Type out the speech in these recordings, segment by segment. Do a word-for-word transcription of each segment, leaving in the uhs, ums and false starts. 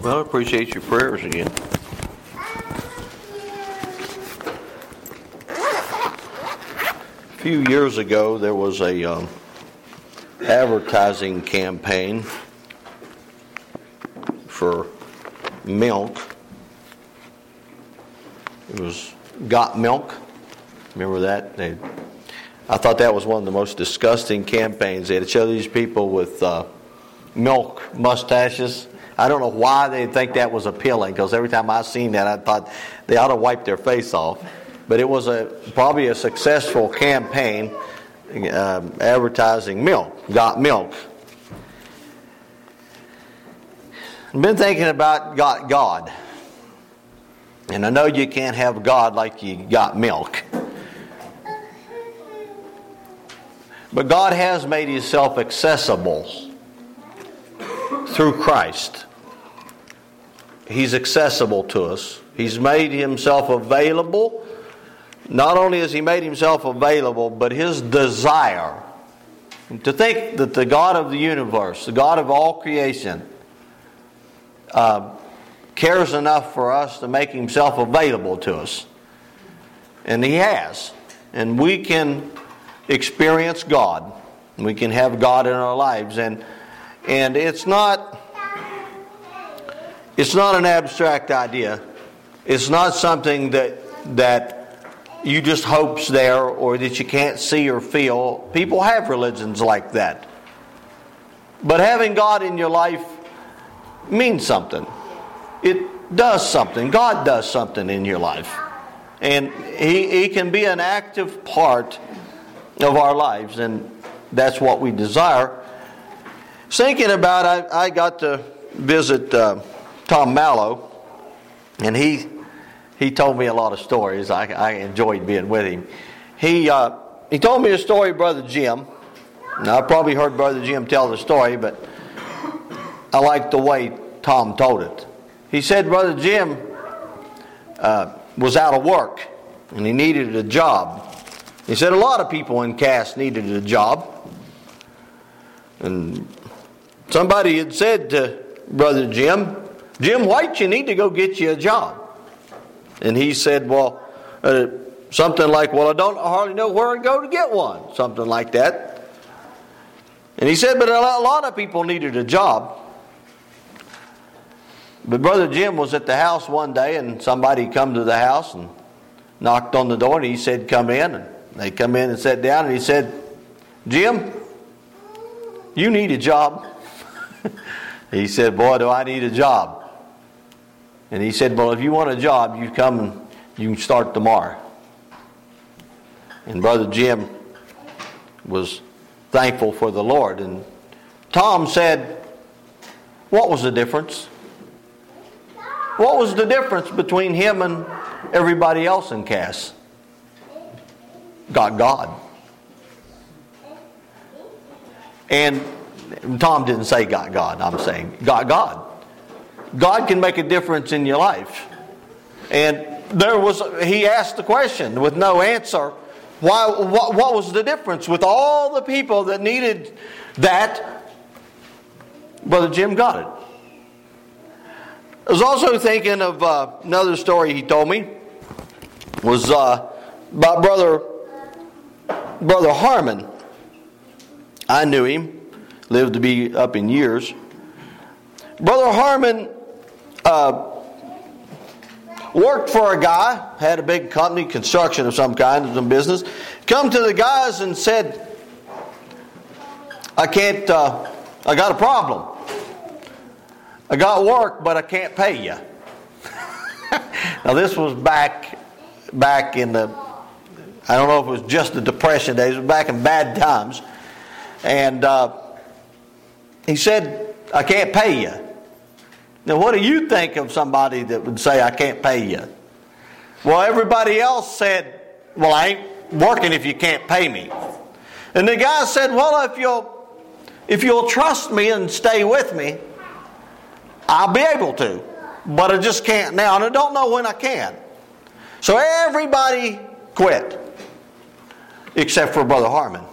Well, I appreciate your prayers again. A few years ago, there was a um, advertising campaign for milk. It was Got Milk. Remember that? They, I thought that was one of the most disgusting campaigns. They had to show these people with uh, milk mustaches. I don't know why they think that was appealing, because every time I seen that, I thought they ought to wipe their face off. But it was a probably a successful campaign uh, advertising milk, Got Milk. I've been thinking about Got God. And I know you can't have God like you got milk. But God has made Himself accessible through Christ. He's accessible to us. He's made Himself available. Not only has He made Himself available, but His desire. To think that the God of the universe, the God of all creation, uh, cares enough for us to make Himself available to us. And He has. And we can experience God. We can have God in our lives. And and it's not it's not an abstract idea. It's not something that that you just hope's there or that you can't see or feel. People have religions like that. But having God in your life means something. It does something. God does something in your life. And He, he can be an active part of our lives. And that's what we desire. Thinking about, I, I got to visit uh, Tom Mallow. And he he told me a lot of stories. I, I enjoyed being with him. He, uh, he told me a story of Brother Jim. Now, I probably heard Brother Jim tell the story, but I liked the way Tom told it. He said Brother Jim uh, was out of work and he needed a job. He said a lot of people in Cass needed a job. And somebody had said to Brother Jim, Jim White, you need to go get you a job. And he said, well, uh, something like, well, I don't hardly know where to go to get one. Something like that. And he said, but a lot of people needed a job. But Brother Jim was at the house one day, and somebody come to the house and knocked on the door, and he said, come in. And they come in and sat down, and he said, Jim, you need a job. He said, boy, do I need a job. And he said, well, if you want a job, you come and you can start tomorrow. And Brother Jim was thankful for the Lord. And Tom said, what was the difference? What was the difference between him and everybody else in Cass? Got God. And Tom didn't say got God. I'm saying got God. God can make a difference in your life. And there was, he asked the question with no answer. Why? What, what was the difference with all the people that needed that? Brother Jim got it. I was also thinking of uh, another story he told me. Was uh, about brother Brother Harmon. I knew him. Lived to be up in years. Brother Harmon uh, worked for a guy, had a big company, construction of some kind, some business. Come to the guys and said, I can't, uh, I got a problem. I got work, but I can't pay you. Now this was back, back in the, I don't know if it was just the Depression days, it was back in bad times. And uh, he said, I can't pay you. Now what do you think of somebody that would say, I can't pay you? Well, everybody else said, well, I ain't working if you can't pay me. And the guy said, well, if you'll, if you'll trust me and stay with me, I'll be able to. But I just can't now, and I don't know when I can. So everybody quit. Except for Brother Harmon.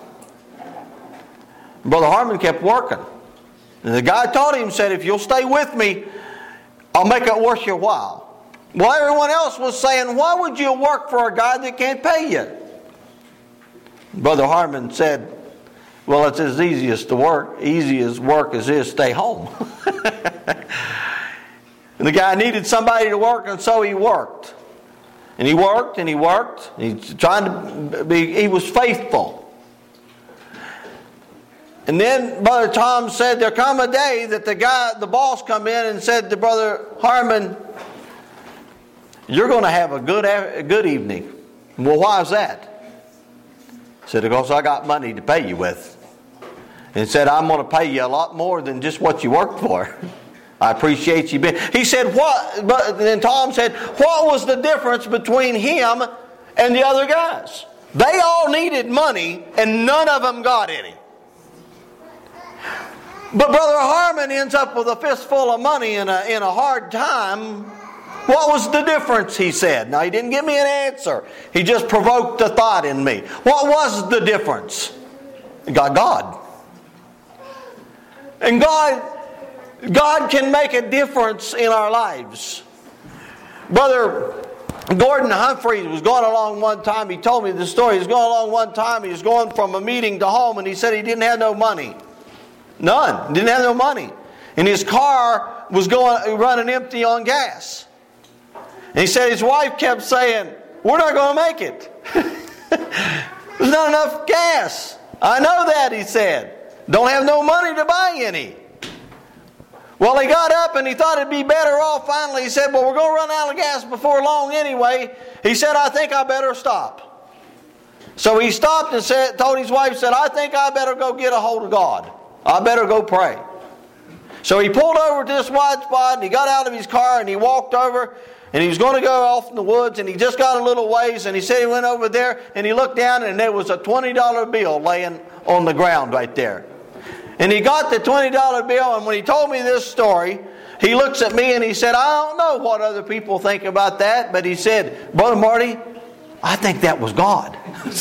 Brother Harmon kept working. And the guy told him, said, if you'll stay with me, I'll make it worth your while. Well, everyone else was saying, why would you work for a God that can't pay you? Brother Harmon said, well, it's as easy as to work, easy as work as it is stay home. And the guy needed somebody to work, and so he worked. And he worked, and he worked. And he trying to be, he was faithful. And then Brother Tom said, there come a day that the guy, the boss come in and said to Brother Harmon, you're going to have a good, a good evening. Well, why is that? He said, because I got money to pay you with. And he said, I'm going to pay you a lot more than just what you worked for. I appreciate you being. He said, what? But then Tom said, what was the difference between him and the other guys? They all needed money, and none of them got any. But Brother Harmon ends up with a fistful of money in a, in a hard time. What was the difference, he said. Now, he didn't give me an answer. He just provoked a thought in me. What was the difference? He got God. And God, God can make a difference in our lives. Brother Gordon Humphreys was going along one time. He told me the story. He was going along one time. He was going from a meeting to home, and he said he didn't have no money. None. Didn't have no money. And his car was going running empty on gas. And he said his wife kept saying, we're not going to make it. There's not enough gas. I know that, he said. Don't have no money to buy any. Well, he got up and he thought it'd be better off. Finally, he said, well, we're going to run out of gas before long anyway. He said, I think I better stop. So he stopped and said, told his wife, said, I think I better go get a hold of God. I better go pray. So he pulled over to this wide spot and he got out of his car and he walked over and he was going to go off in the woods and he just got a little ways and he said he went over there and he looked down and there was a twenty dollar bill laying on the ground right there. And he got the twenty dollar bill, and when he told me this story, he looks at me and he said, I don't know what other people think about that, but he said, Brother Marty, I think that was God. I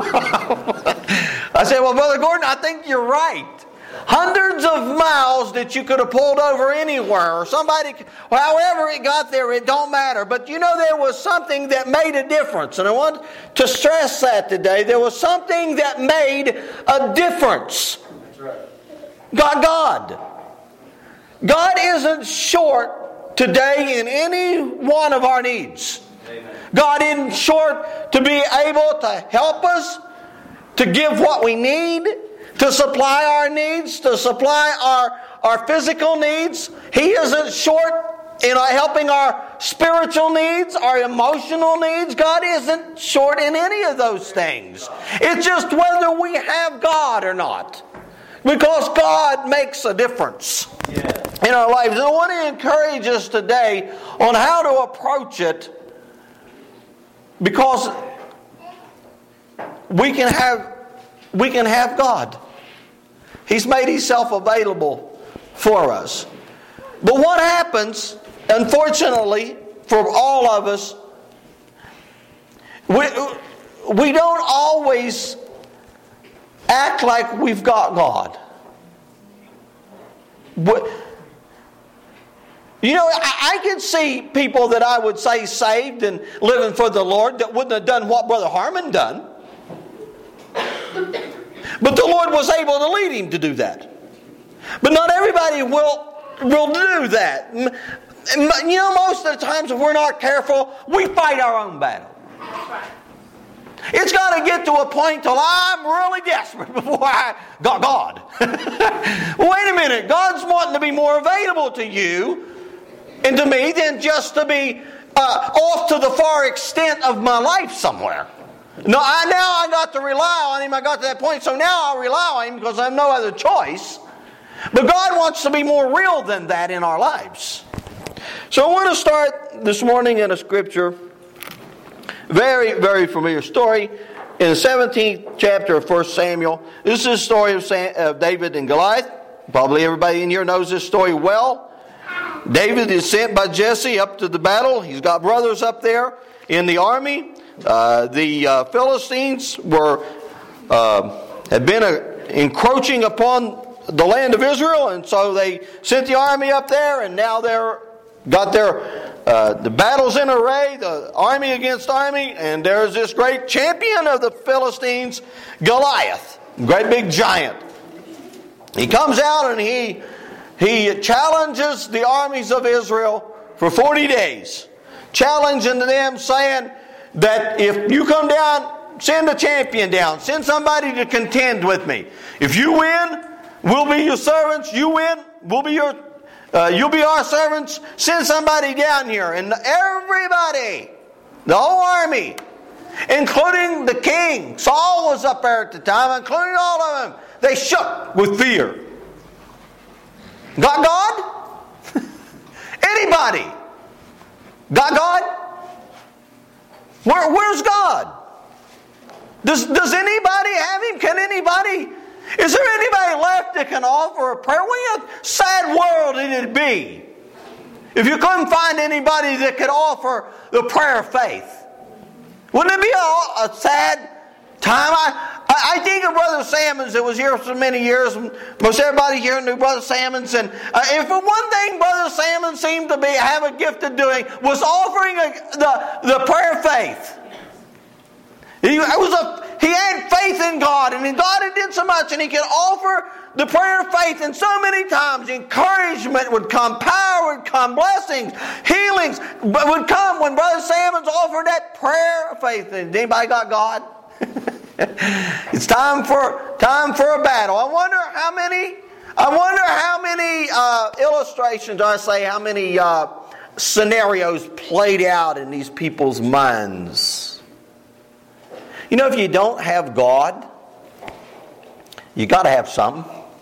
said, well, Brother Gordon, I think you're right. Hundreds of miles that you could have pulled over anywhere, or somebody, however it got there, it don't matter. But you know, there was something that made a difference. And I want to stress that today. There was something that made a difference. That's right. God, God. God isn't short today in any one of our needs. Amen. God isn't short to be able to help us, to give what we need, to supply our needs, to supply our, our physical needs. He isn't short in helping our spiritual needs, our emotional needs. God isn't short in any of those things. It's just whether we have God or not. Because God makes a difference in our lives. And I want to encourage us today on how to approach it, because we can have we can have God. He's made Himself available for us. But what happens, unfortunately, for all of us, we, we don't always act like we've got God. But, you know, I, I could see people that I would say saved and living for the Lord that wouldn't have done what Brother Harmon done. But the Lord was able to lead him to do that. But not everybody will, will do that. You know, most of the times if we're not careful, we fight our own battle. It's got to get to a point till I'm really desperate before I got God. Wait a minute. God's wanting to be more available to you and to me than just to be uh, off to the far extent of my life somewhere. No, I, now I got to rely on Him. I got to that point, so now I'll rely on Him because I have no other choice. But God wants to be more real than that in our lives. So I want to start this morning in a scripture. Very, very familiar story. In the seventeenth chapter of First Samuel. This is the story of, Sam, of David and Goliath. Probably everybody in here knows this story well. David is sent by Jesse up to the battle. He's got brothers up there in the army. Uh, the uh, Philistines were uh, had been uh, encroaching upon the land of Israel, and so they sent the army up there, and now they're got their uh, the battle's in array, the army against army, and there's this great champion of the Philistines, Goliath, great big giant. He comes out and he he challenges the armies of Israel for forty days, challenging them, saying that if you come down, send a champion down, send somebody to contend with me. If you win, we'll be your servants. You win, we'll be your Uh, you'll be our servants. Send somebody down here. And everybody, the whole army, including the king, Saul was up there at the time, including all of them, they shook with fear. Got God? Anybody? Got God? Where, where's God? Does, does anybody have Him? Can anybody? Is there anybody left that can offer a prayer? What a sad world it'd be if you couldn't find anybody that could offer the prayer of faith. Wouldn't it be a, a sad time? I, I think of Brother Sammons that was here for many years. Most everybody here knew Brother Sammons. And uh, if one thing Brother Sammons seemed to be have a gift of doing was offering a, the, the prayer of faith. He, it was a He had faith in God, and God had did so much, and he could offer the prayer of faith, and so many times encouragement would come, power would come, blessings, healings would come when Brother Sammons offered that prayer of faith. Anybody got God? It's time for time for a battle. I wonder how many. I wonder how many uh, illustrations, I say, how many uh, scenarios played out in these people's minds. You know, if you don't have God, you got to have something.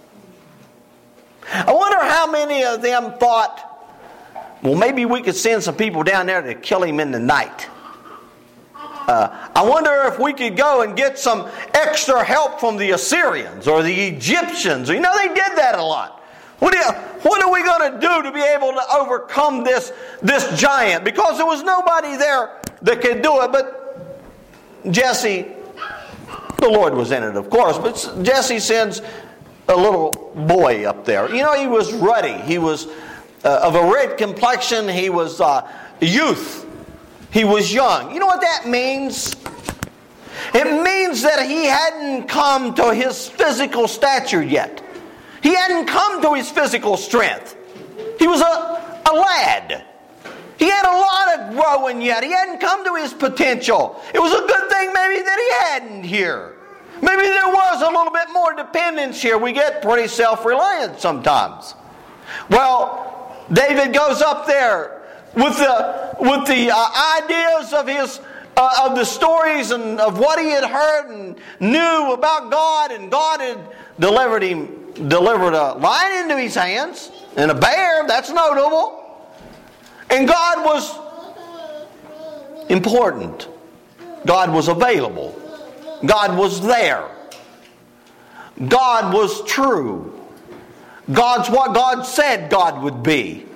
I wonder how many of them thought, well, maybe we could send some people down there to kill him in the night. Uh, I wonder if we could go and get some extra help from the Assyrians or the Egyptians. You know, they did that a lot. What, do you, what are we going to do to be able to overcome this, this giant? Because there was nobody there that could do it. But Jesse, the Lord was in it, of course, but Jesse sends a little boy up there. You know, he was ruddy. He was uh, of a red complexion. He was uh, youth. He was young. You know what that means? It means that he hadn't come to his physical stature yet. He hadn't come to his physical strength. He was a, a lad. He had a lot of growing yet. He hadn't come to his potential. It was a good thing maybe that he hadn't here. Maybe there was a little bit more dependence here. We get pretty self-reliant sometimes. Well, David goes up there with the with the uh, ideas of his uh, of the stories and of what he had heard and knew about God, and God had delivered him delivered a lion into his hands and a bear. That's notable. And God was important. God was available. God was there. God was true. God's what God said God would be.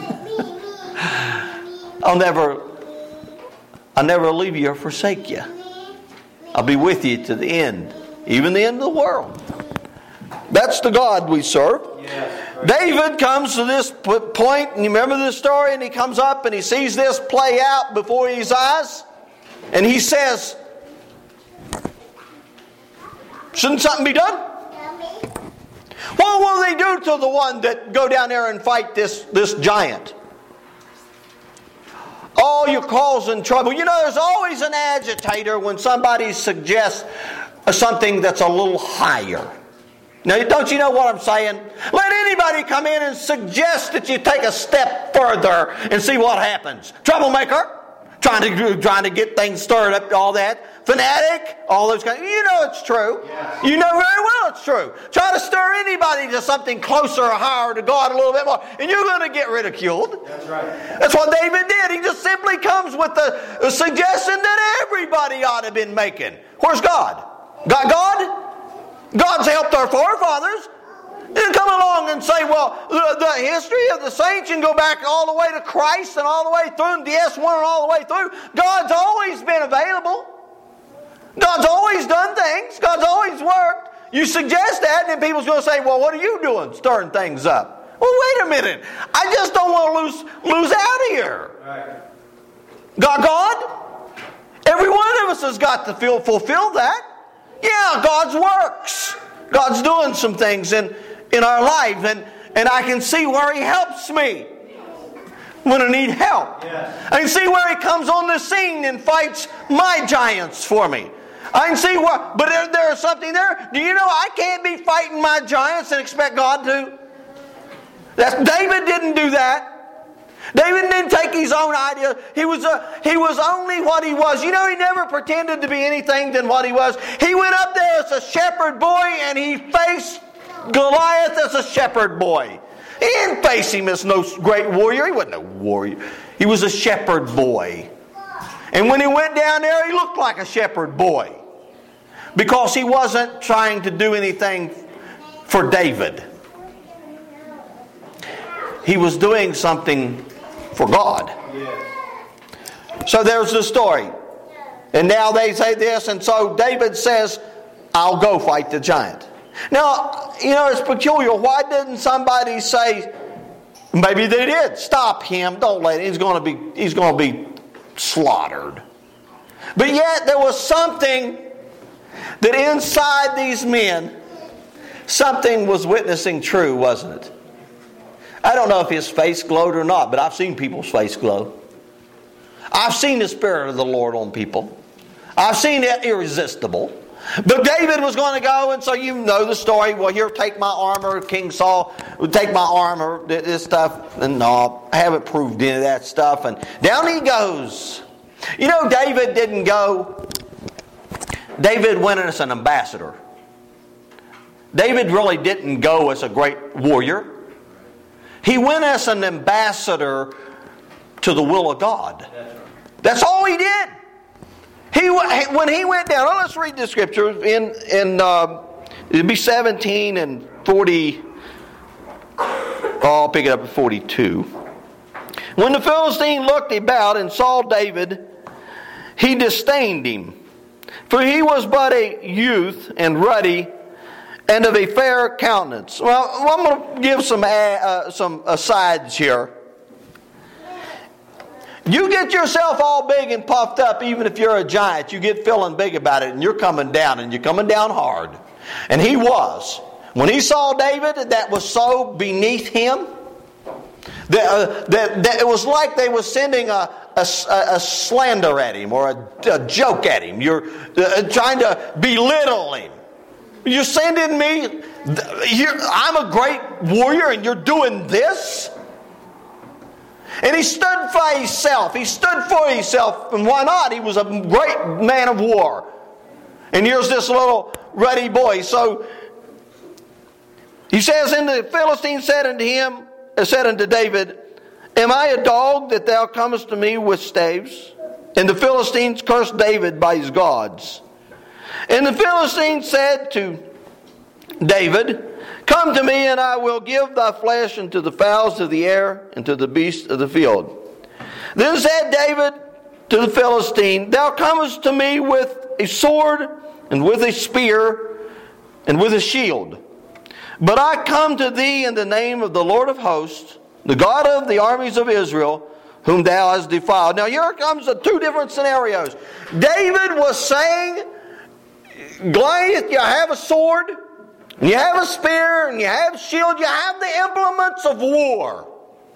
I'll never, I'll never leave you or forsake you. I'll be with you to the end, even the end of the world. That's the God we serve. Yes. David comes to this point, and you remember this story, and he comes up and he sees this play out before his eyes, and he says, shouldn't something be done? What will they do to the one that go down there and fight this, this giant? Oh, you're causing trouble. You know, there's always an agitator when somebody suggests something that's a little higher. Now, don't you know what I'm saying? Let anybody come in and suggest that you take a step further and see what happens. Troublemaker, trying to trying to get things stirred up, all that. Fanatic, all those kinds. You know it's true. Yes. You know very well it's true. Try to stir anybody to something closer or higher to God a little bit more, and you're going to get ridiculed. That's right. That's what David did. He just simply comes with the, the suggestion that everybody ought to have been making. Where's God? Got God? God's helped our forefathers. Didn't come along and say, well, the, the history of the saints, you can go back all the way to Christ and all the way through, and the S one and all the way through. God's always been available. God's always done things. God's always worked. You suggest that, and then people's going to say, well, what are you doing stirring things up? Well, wait a minute. I just don't want to lose, lose warrior. Got God? Every one of us has got to feel, fulfill that. Yeah, God's works. God's doing some things in, in our life, and, and I can see where He helps me when I need help. Yeah. I can see where He comes on the scene and fights my giants for me. I can see where, but there, there's something there. Do you know I can't be fighting my giants and expect God to? That's, David didn't do that. David didn't take his own idea. He was a, he was only what he was. You know, he never pretended to be anything than what he was. He went up there as a shepherd boy and he faced Goliath as a shepherd boy. He didn't face him as no great warrior. He wasn't a warrior. He was a shepherd boy. And when he went down there, he looked like a shepherd boy. Because he wasn't trying to do anything for David. He was doing something for God. So there's the story. And now they say this, and so David says, I'll go fight the giant. Now, you know, it's peculiar. Why didn't somebody say, maybe they did, stop him, don't let him, he's going to be, he's going to be slaughtered. But yet there was something that inside these men, something was witnessing true, wasn't it? I don't know if his face glowed or not, but I've seen people's face glow. I've seen the Spirit of the Lord on people. I've seen it irresistible. But David was going to go, and so you know the story. Well, here, take my armor. King Saul would take my armor, this stuff. And no, I haven't proved any of that stuff. And down he goes. You know, David didn't go. David went as an ambassador. David really didn't go as a great warrior. He went as an ambassador to the will of God. That's all he did. He when he went down. Oh, let's read the scripture in in uh, it'd be seventeen and forty. Oh, I'll pick it up at forty-two. When the Philistine looked about and saw David, he disdained him, for he was but a youth and ruddy, and of a fair countenance. Well, I'm going to give some uh, some asides here. You get yourself all big and puffed up, even if you're a giant, you get feeling big about it, and you're coming down, and you're coming down hard. And he was. When he saw David, that was so beneath him that, uh, that, that it was like they were sending a, a, a slander at him or a, a joke at him. You're uh, trying to belittle him. You're sending me, you're, I'm a great warrior and you're doing this? And he stood for himself. He stood for himself. And why not? He was a great man of war. And here's this little ruddy boy. So he says, and the Philistine said unto him, said unto David, Am I a dog that thou comest to me with staves? And the Philistines cursed David by his gods. And the Philistine said to David, Come to me, and I will give thy flesh unto the fowls of the air, and to the beasts of the field. Then said David to the Philistine, Thou comest to me with a sword, and with a spear, and with a shield. But I come to thee in the name of the Lord of hosts, the God of the armies of Israel, whom thou hast defiled. Now here comes the two different scenarios. David was saying, Goliath, you have a sword, and you have a spear, and you have a shield, you have the implements of war,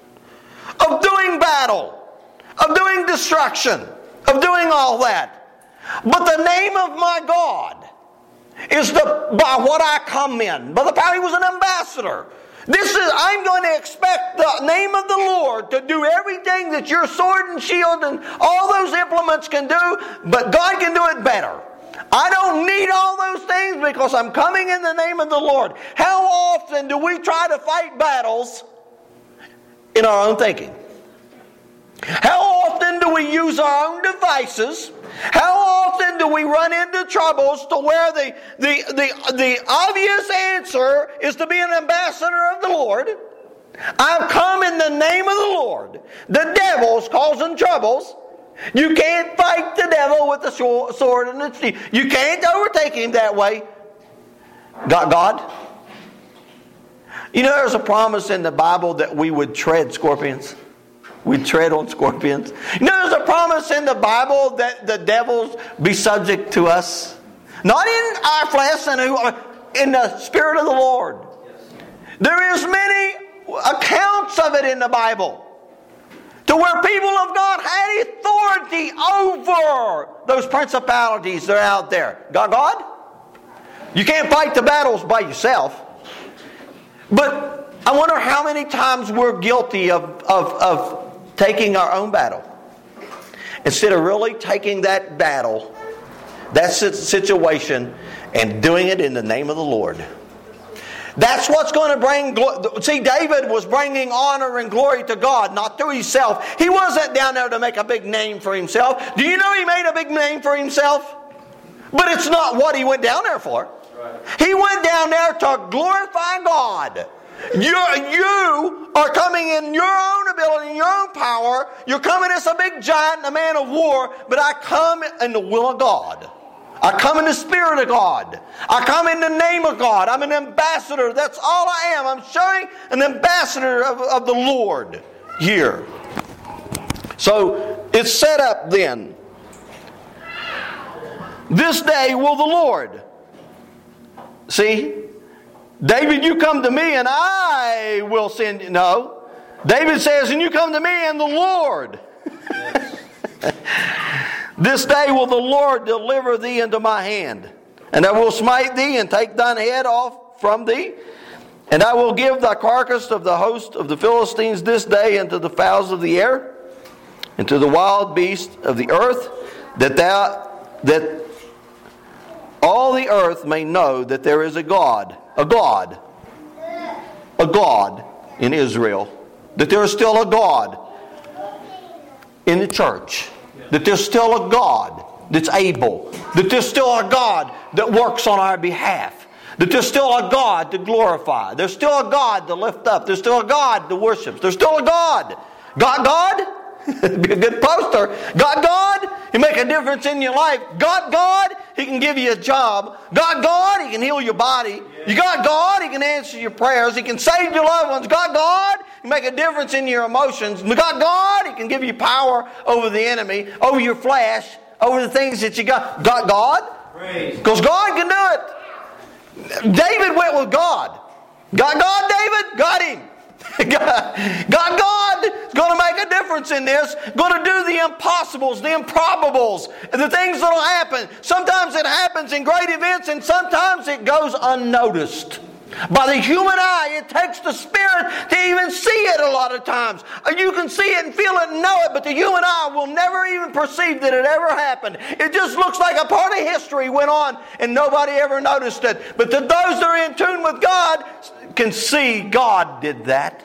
of doing battle, of doing destruction, of doing all that. But the name of my God is the by what I come in. By the power, he was an ambassador. This is, I'm going to expect the name of the Lord to do everything that your sword and shield and all those implements can do, but God can do it better. I don't need all those things because I'm coming in the name of the Lord. How often do we try to fight battles in our own thinking? How often do we use our own devices? How often do we run into troubles to where the, the, the, the obvious answer is to be an ambassador of the Lord? I've come in the name of the Lord. The devil's causing troubles. You can't fight the devil with the sword and the steel. You can't overtake him that way. God, God. You know, there's a promise in the Bible that we would tread scorpions. We tread on scorpions. You know, there's a promise in the Bible that the devils be subject to us. Not in our flesh, and in the Spirit of the Lord. There is many accounts of it in the Bible. To where people of God had authority over those principalities that are out there. God, God? You can't fight the battles by yourself. But I wonder how many times we're guilty of, of, of taking our own battle. Instead of really taking that battle, that situation, and doing it in the name of the Lord. That's what's going to bring glory. See, David was bringing honor and glory to God, not to himself. He wasn't down there to make a big name for himself. Do you know he made a big name for himself? But it's not what he went down there for. He went down there to glorify God. You, you are coming in your own ability, in your own power. You're coming as a big giant and a man of war, but I come in the will of God. I come in the Spirit of God. I come in the name of God. I'm an ambassador. That's all I am. I'm showing an ambassador of, of the Lord here. So it's set up then. This day will the Lord. See? David, you come to me and I will send you. No. David says, and you come to me and the Lord. This day will the Lord deliver thee into my hand. And I will smite thee and take thine head off from thee. And I will give thy carcass of the host of the Philistines this day into the fowls of the air, and to the wild beasts of the earth, that thou that all the earth may know that there is a God, a God, a God in Israel. That there is still a God in the church. That there's still a God that's able. That there's still a God that works on our behalf. That there's still a God to glorify. There's still a God to lift up. There's still a God to worship. There's still a God. God, God? It'd be a good poster. God, God? He make a difference in your life. God, God? He can give you a job. God, God? He can heal your body. You got God? He can answer your prayers. He can save your loved ones. God, God? He can make a difference in your emotions. God, God? He can give you power over the enemy, over your flesh, over the things that you got. God, God? Because God can do it. David went with God. God, God, David? Got him. God, God, God is going to make a difference in this. Going to do the impossibles, the improbables, the things that will happen. Sometimes it happens in great events, and sometimes it goes unnoticed. By the human eye, it takes the Spirit to even see it a lot of times. You can see it and feel it and know it, but the human eye will never even perceive that it ever happened. It just looks like a part of history went on and nobody ever noticed it. But to those that are in tune with God can see God did that.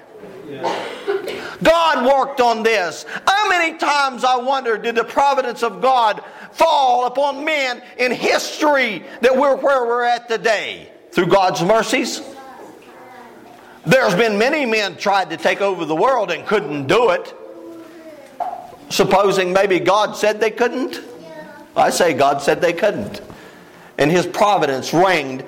God worked on this. How many times, I wonder, did the providence of God fall upon men in history that we're where we're at today? Through God's mercies. There's been many men tried to take over the world and couldn't do it. Supposing maybe God said they couldn't. I say God said they couldn't. And His providence reigned.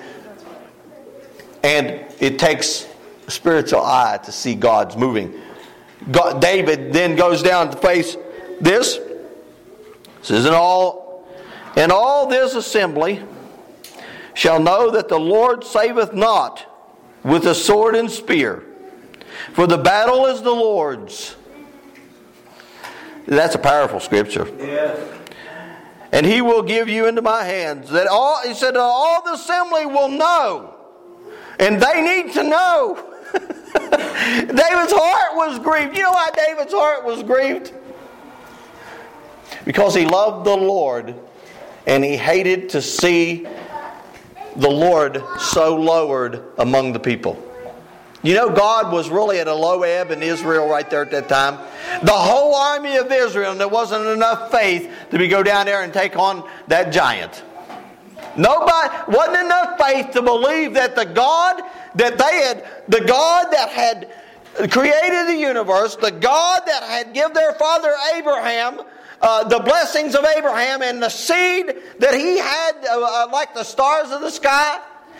And it takes a spiritual eye to see God's moving. God, David then goes down to face this. It says, in all, in all this assembly shall know that the Lord saveth not with a sword and spear, for the battle is the Lord's. That's a powerful scripture. Yeah. And He will give you into my hands. That all He said, all the assembly will know, and they need to know. David's heart was grieved. You know why David's heart was grieved? Because he loved the Lord, and he hated to see the Lord so lowered among the people. You know, God was really at a low ebb in Israel right there at that time. The whole army of Israel, and there wasn't enough faith to be go down there and take on that giant. Nobody, wasn't enough faith to believe that the God that they had, the God that had created the universe, the God that had given their father Abraham Uh, the blessings of Abraham and the seed that he had, uh, uh, like the stars of the sky.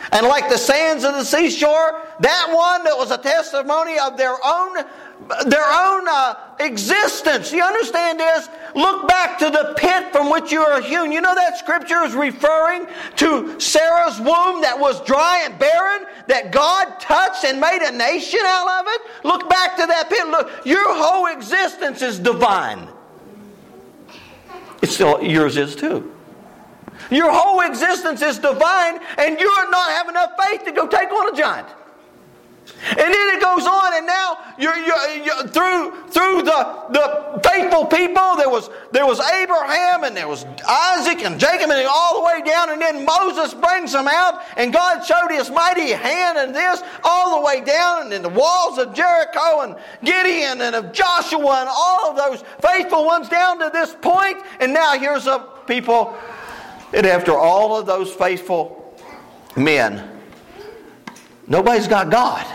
And like the sands of the seashore, that one that was a testimony of their own, their own uh, existence. You understand this? Look back to the pit from which you are hewn. You know that scripture is referring to Sarah's womb that was dry and barren, that God touched and made a nation out of it? Look back to that pit. Look, your whole existence is divine. It's still, yours is too. Your whole existence is divine, and you are not have enough faith to go take on a giant. And then it goes on, and now you're, you're, you're through through the, the faithful people. There was there was Abraham, and there was Isaac and Jacob, and all the way down. And then Moses brings them out, and God showed His mighty hand, and this all the way down, and then the walls of Jericho, and Gideon, and of Joshua, and all of those faithful ones down to this point. And now here's a people. And after all of those faithful men, nobody's got God.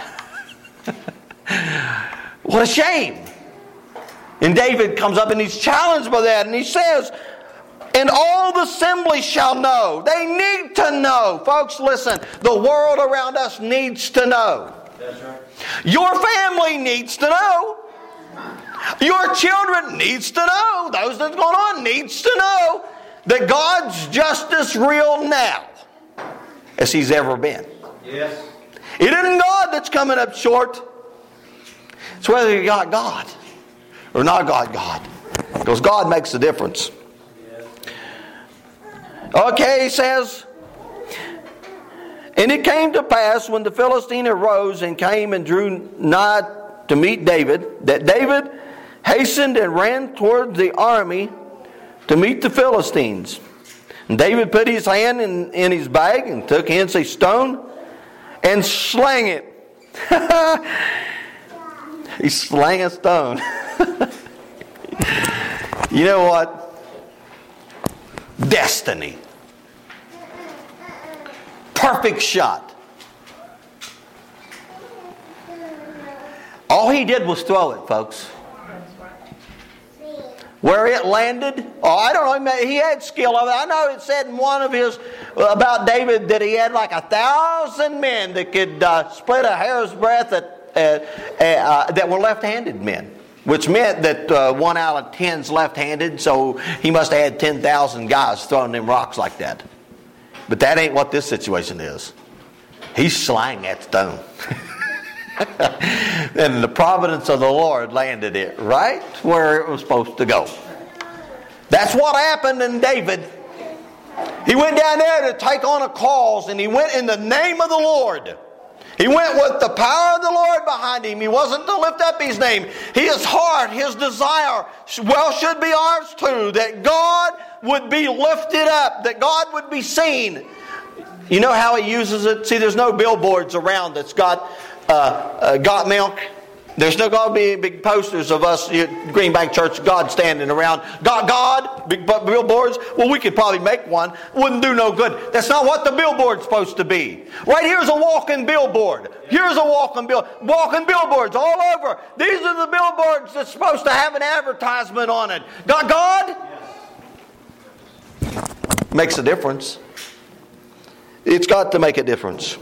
What a shame. And David comes up and he's challenged by that. And he says, and all the assembly shall know. They need to know. Folks, listen. The world around us needs to know. That's right. Your family needs to know. Your children needs to know. Those that's going on needs to know that God's just as real now as He's ever been. Yes. It isn't God that's coming up short. It's whether you got God or not got God. Because God makes the difference. Yes. Okay, he says, and it came to pass when the Philistine arose and came and drew nigh to meet David, that David hastened and ran toward the army to meet the Philistines. And David put his hand in, in his bag and took hence a stone and slang it. He slang a stone. You know what? Destiny. Perfect shot. All he did was throw it, folks. Where it landed, oh, I don't know, he had skill of it. I know it said in one of his, about David, that he had like a thousand men that could uh, split a hair's breadth at, uh, uh, that were left-handed men. Which meant that uh, one out of ten's left-handed, so he must have had ten thousand guys throwing them rocks like that. But that ain't what this situation is. He slang that stone. And the providence of the Lord landed it right where it was supposed to go. That's what happened in David. He went down there to take on a cause, and he went in the name of the Lord. He went with the power of the Lord behind him. He wasn't to lift up his name. His heart, his desire, well, should be ours too, that God would be lifted up, that God would be seen. You know how he uses it? See, there's no billboards around that's got uh, uh, got milk. There's no going to be big posters of us at Green Bank Church, God standing around. God, God, big billboards. Well, we could probably make one. Wouldn't do no good. That's not what the billboard's supposed to be. Right here's a walking billboard. Here's a walking bill, walking billboards all over. These are the billboards that's supposed to have an advertisement on it. God, God makes a difference. It's got to make a difference.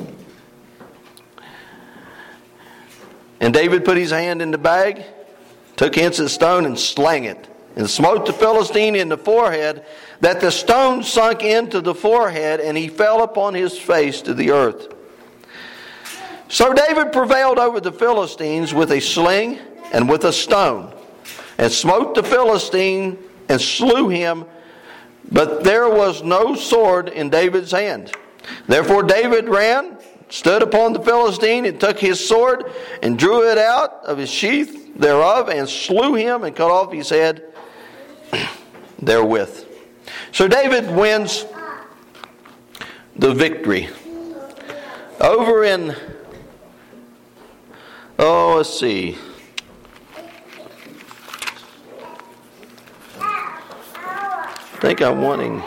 And David put his hand in the bag, took hence a stone and slang it, and smote the Philistine in the forehead, that the stone sunk into the forehead, and he fell upon his face to the earth. So David prevailed over the Philistines with a sling and with a stone, and smote the Philistine and slew him, but there was no sword in David's hand. Therefore David ran, stood upon the Philistine, and took his sword, and drew it out of his sheath thereof, and slew him, and cut off his head therewith. So David wins the victory. Over in, oh, let's see. I think I'm wanting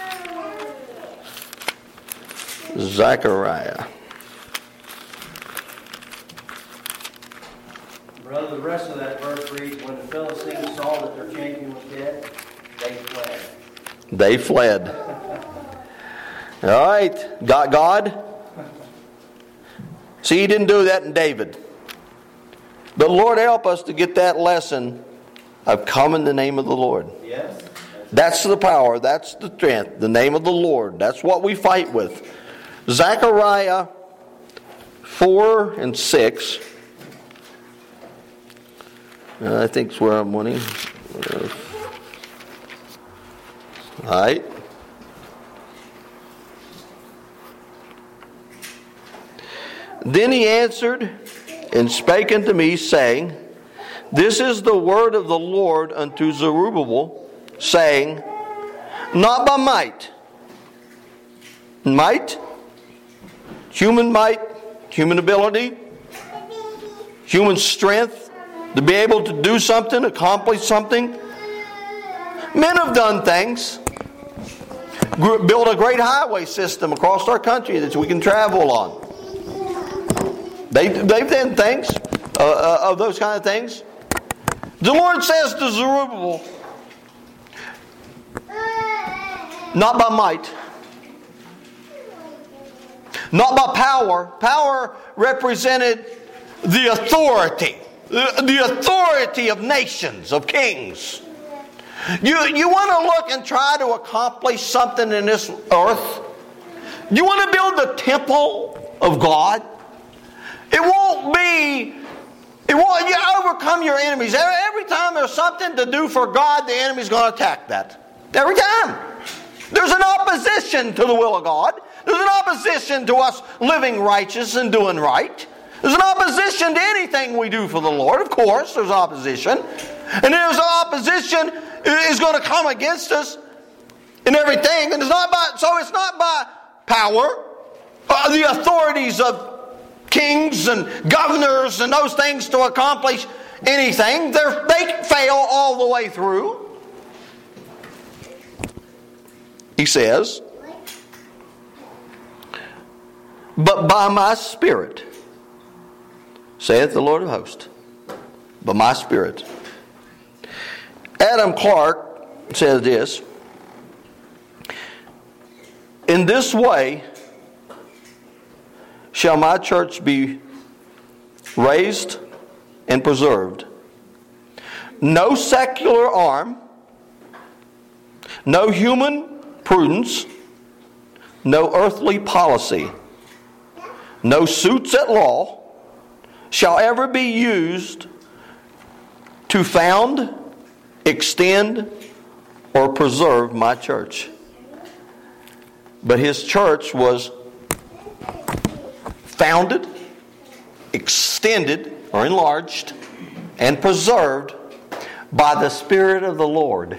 Zechariah. Brother, the rest of that verse reads, when the Philistines saw that their champion was dead, they fled. They fled. All right. Got God? See, he didn't do that in David. But Lord, help us to get that lesson of come in the name of the Lord. Yes. That's the power. That's the strength. The name of the Lord. That's what we fight with. Zechariah four and six. Uh, I think it's where I'm wanting. Uh, all right. Then he answered and spake unto me, saying, This is the word of the Lord unto Zerubbabel, saying, Not by might. Might, human might, human ability, human strength to be able to do something, accomplish something. Men have done things. Build a great highway system across our country that we can travel on. They, they've done things, uh, uh, of those kind of things. The Lord says to Zerubbabel, not by might, not by power. Power represented the authority, the, the authority of nations, of kings. You, you want to look and try to accomplish something in this earth? You want to build the temple of God? It won't be, it won't, you overcome your enemies. Every, every time there's something to do for God, the enemy's going to attack that. Every time. There's an opposition to the will of God. There's an opposition to us living righteous and doing right. There's an opposition to anything we do for the Lord. Of course, there's opposition. And there's an opposition is going to come against us in everything. And it's not by, so it's not by power. Uh, the authorities of kings and governors and those things to accomplish anything. They're, they fail all the way through. He says, but by my Spirit, saith the Lord of hosts, by my Spirit. Adam Clark says this, in this way shall my church be raised and preserved. No secular arm, no human prudence, no earthly policy, no suits at law shall ever be used to found, extend, or preserve my church. But his church was founded, extended, or enlarged, and preserved by the Spirit of the Lord.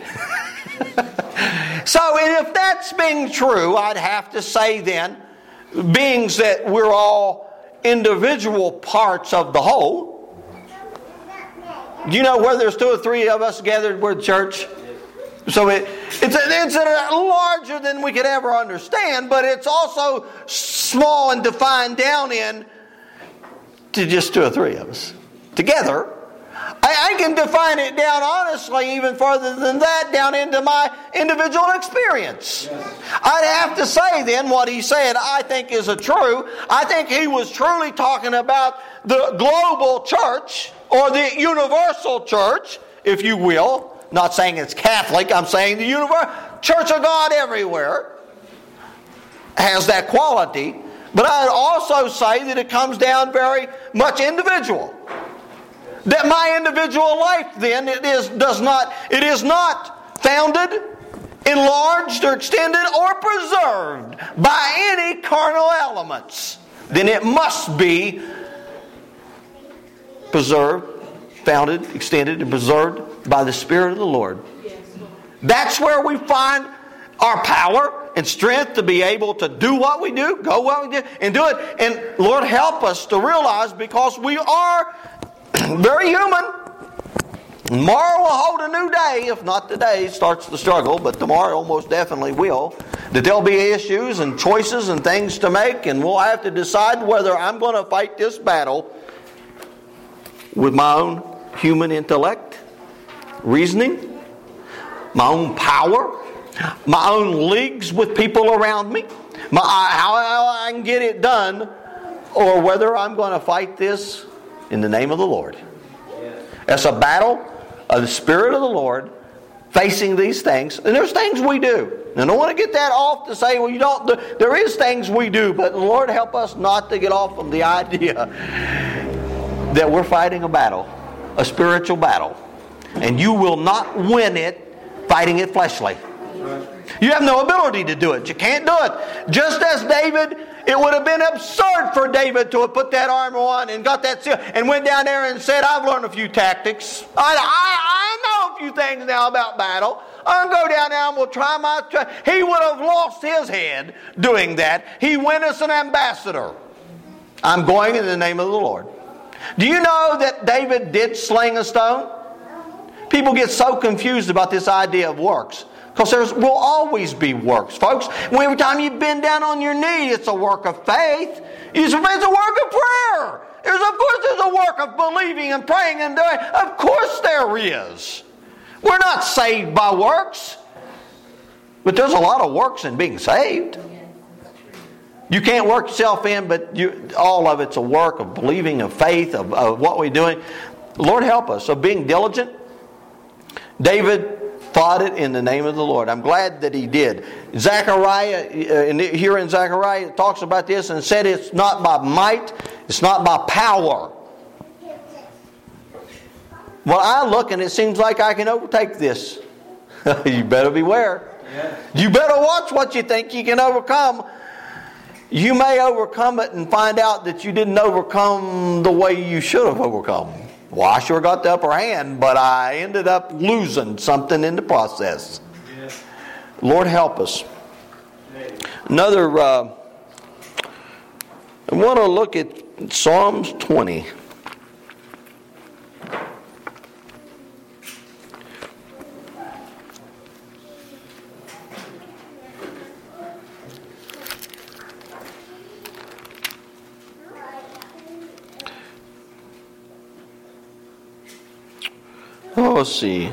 So, and if that's being true, I'd have to say then, being that we're all individual parts of the whole, do you know where there's two or three of us gathered, we're the church? So it, it's, a, it's a larger than we could ever understand, but it's also small and defined down in to just two or three of us together. I, I can define it down honestly even further than that, down into my individual experience. Yes. I'd have to say then what he said I think is a true. I think he was truly talking about the global church or the universal church, if you will. Not saying it's Catholic, I'm saying the universal Church of God everywhere has that quality. But I'd also say that it comes down very much individual. That my individual life then it is does not it is not founded, enlarged, or extended, or preserved by any carnal elements. Then it must be preserved, founded, extended, and preserved by the Spirit of the Lord. That's where we find our power and strength to be able to do what we do, go what we do, and do it. And Lord, help us to realize, because we are very human. Tomorrow will hold a new day. If not today starts the struggle, but tomorrow most definitely will. That there'll be issues and choices and things to make, and we'll have to decide whether I'm going to fight this battle with my own human intellect, reasoning, my own power, my own leagues with people around me, my, how I can get it done or whether I'm going to fight this in the name of the Lord. It's a battle of the Spirit of the Lord facing these things. And there's things we do. And I don't want to get that off to say, well, you don't. There is things we do, but the Lord help us not to get off on the idea that we're fighting a battle, a spiritual battle. And you will not win it fighting it fleshly. You have no ability to do it. You can't do it. Just as David, it would have been absurd for David to have put that armor on and got that seal and went down there and said, I've learned a few tactics. I, I, I know a few things now about battle. I'll go down there and we'll try my... Try. He would have lost his head doing that. He went as an ambassador. I'm going in the name of the Lord. Do you know that David did sling a stone? People get so confused about this idea of works. Because there will always be works, folks. Every time you bend down on your knee, it's a work of faith. It's a work of prayer. There's, of course there's a work of believing and praying and doing. Of course there is. We're not saved by works. But there's a lot of works in being saved. You can't work yourself in, but you, all of it's a work of believing, of faith, of, of what we're doing. Lord help us. Of being diligent. David fought it in the name of the Lord. I'm glad that he did. Zechariah, uh, here in Zechariah, it talks about this and said it's not by might, it's not by power. Well, I look and it seems like I can overtake this. You better beware. Yeah. You better watch what you think you can overcome. You may overcome it and find out that you didn't overcome the way you should have overcome. Well, I sure got the upper hand, but I ended up losing something in the process. Yeah. Lord help us. Another, uh, I want to look at Psalms twenty. Oh, let's see.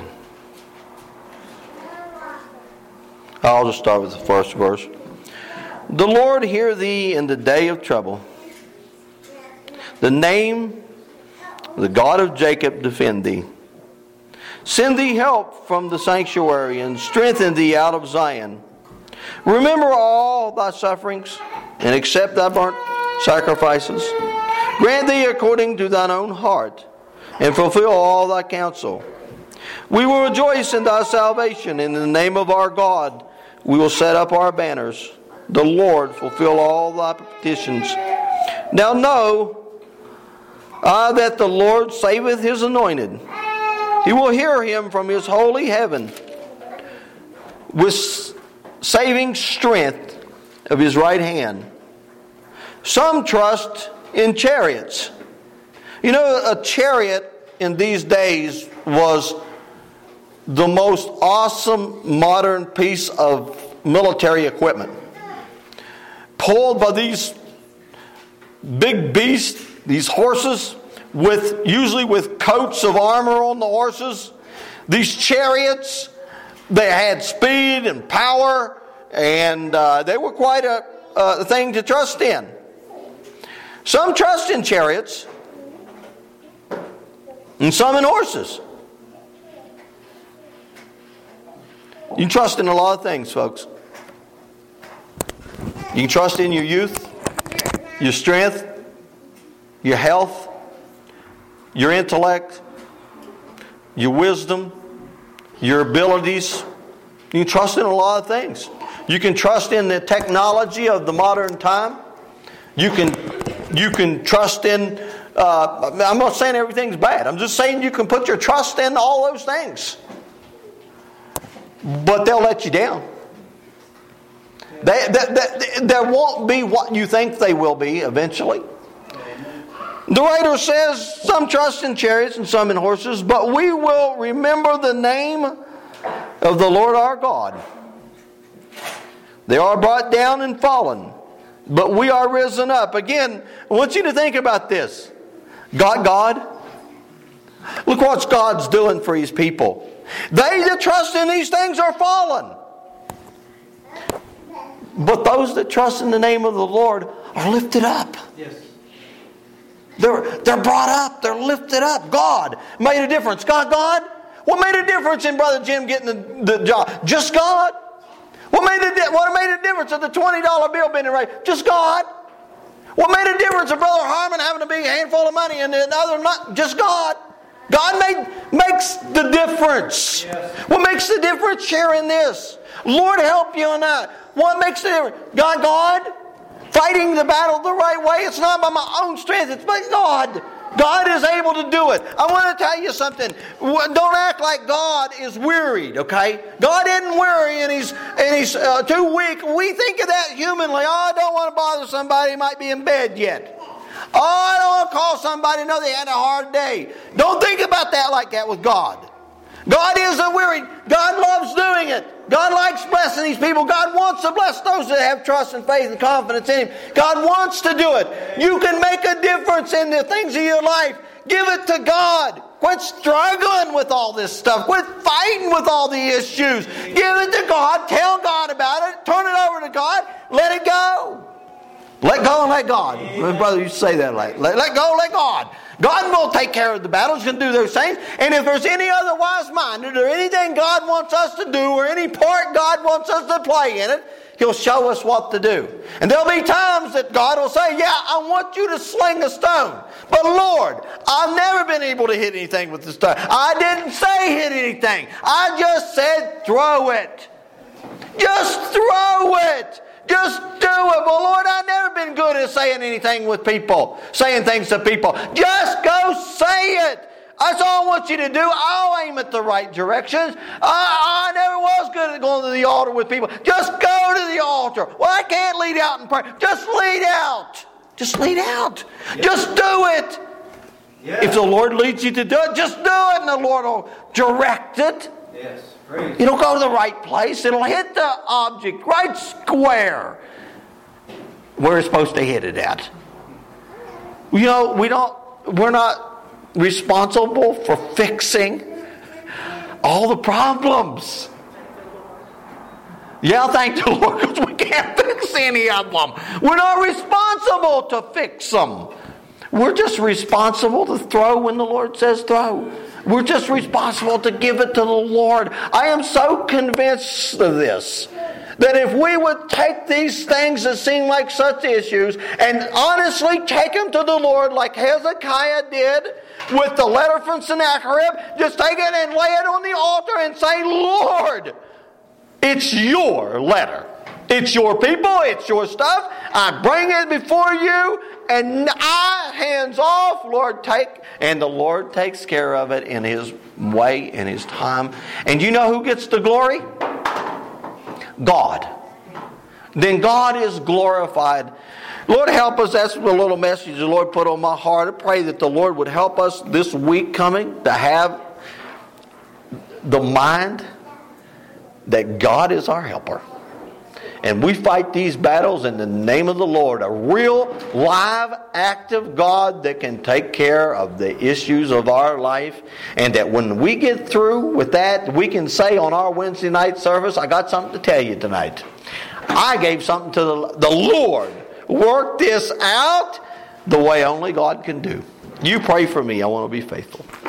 I'll just start with the first verse. The Lord hear thee in the day of trouble. The name, the God of Jacob, defend thee. Send thee help from the sanctuary and strengthen thee out of Zion. Remember all thy sufferings and accept thy burnt sacrifices. Grant thee according to thine own heart and fulfill all thy counsel. We will rejoice in thy salvation. In the name of our God, we will set up our banners. The Lord fulfill all thy petitions. Now know uh, that the Lord saveth his anointed. He will hear him from his holy heaven with saving strength of his right hand. Some trust in chariots. You know, a chariot in these days was the most awesome modern piece of military equipment. Pulled by these big beasts, these horses, with usually with coats of armor on the horses. These chariots, they had speed and power, and uh, they were quite a, a thing to trust in. Some trust in chariots, and some in horses. You can trust in a lot of things, folks. You can trust in your youth, your strength, your health, your intellect, your wisdom, your abilities. You can trust in a lot of things. You can trust in the technology of the modern time. You can, you can trust in... Uh, I'm not saying everything's bad. I'm just saying you can put your trust in all those things. But they'll let you down. They, they, they, there won't be what you think they will be eventually. The writer says, some trust in chariots and some in horses, but we will remember the name of the Lord our God. They are brought down and fallen, but we are risen up. Again, I want you to think about this. God, God. Look what God's doing for His people. They that trust in these things are fallen. But those that trust in the name of the Lord are lifted up. Yes. They're, they're brought up. They're lifted up. God made a difference. God, God? What made a difference in Brother Jim getting the, the job? Just God. What made a, what made a difference of the twenty dollar bill being raised? Just God. What made a difference of Brother Harmon having a big handful of money and the other not? Just God. God made, makes the difference. Yes. What makes the difference here in this? Lord help you in that. What makes the difference? God, God, fighting the battle the right way. It's not by my own strength. It's by God. God is able to do it. I want to tell you something. Don't act like God is wearied, okay? God isn't weary and He's, and he's uh, too weak. We think of that humanly. Oh, I don't want to bother somebody who might be in bed yet. Oh, I don't want to call somebody and know they had a hard day. Don't think about that like that with God. God isn't weary. God loves doing it. God likes blessing these people. God wants to bless those that have trust and faith and confidence in Him. God wants to do it. You can make a difference in the things of your life. Give it to God. Quit struggling with all this stuff. Quit fighting with all the issues. Give it to God. Tell God about it. Turn it over to God. Let it go. Let go and let God. My brother used to say that. Like, let, let go, let God. God will take care of the battles, going to do those things. And if there's any otherwise minded or anything God wants us to do or any part God wants us to play in it, He'll show us what to do. And there'll be times that God will say, yeah, I want you to sling a stone. But Lord, I've never been able to hit anything with the stone. I didn't say hit anything. I just said throw it. Just throw it. Just do it. Well, Lord, I've never been good at saying anything with people, saying things to people. Just go say it. That's all I want you to do. I'll aim at the right directions. I, I never was good at going to the altar with people. Just go to the altar. Well, I can't lead out in prayer. Just lead out. Just lead out. Yeah. Just do it. Yeah. If the Lord leads you to do it, just do it, and the Lord will direct it. Yes. Praise. It'll go to the right place. It'll hit the object right square where it's supposed to hit it at. You know, we don't. We're not responsible for fixing all the problems. Yeah, thank the Lord, because we can't fix any of them. We're not responsible to fix them. We're just responsible to throw when the Lord says throw. We're just responsible to give it to the Lord. I am so convinced of this, that if we would take these things that seem like such issues and honestly take them to the Lord like Hezekiah did with the letter from Sennacherib, just take it and lay it on the altar and say, Lord, it's your letter. It's your people. It's your stuff. I bring it before you, and I, hands off, Lord, take. And the Lord takes care of it in His way, in His time. And you know who gets the glory? God. Then God is glorified. Lord, help us. That's the little message the Lord put on my heart. I pray that the Lord would help us this week coming to have the mind that God is our helper. And we fight these battles in the name of the Lord. A real, live, active God that can take care of the issues of our life. And that when we get through with that, we can say on our Wednesday night service, I got something to tell you tonight. I gave something to the, the Lord. Work this out the way only God can do. You pray for me. I want to be faithful.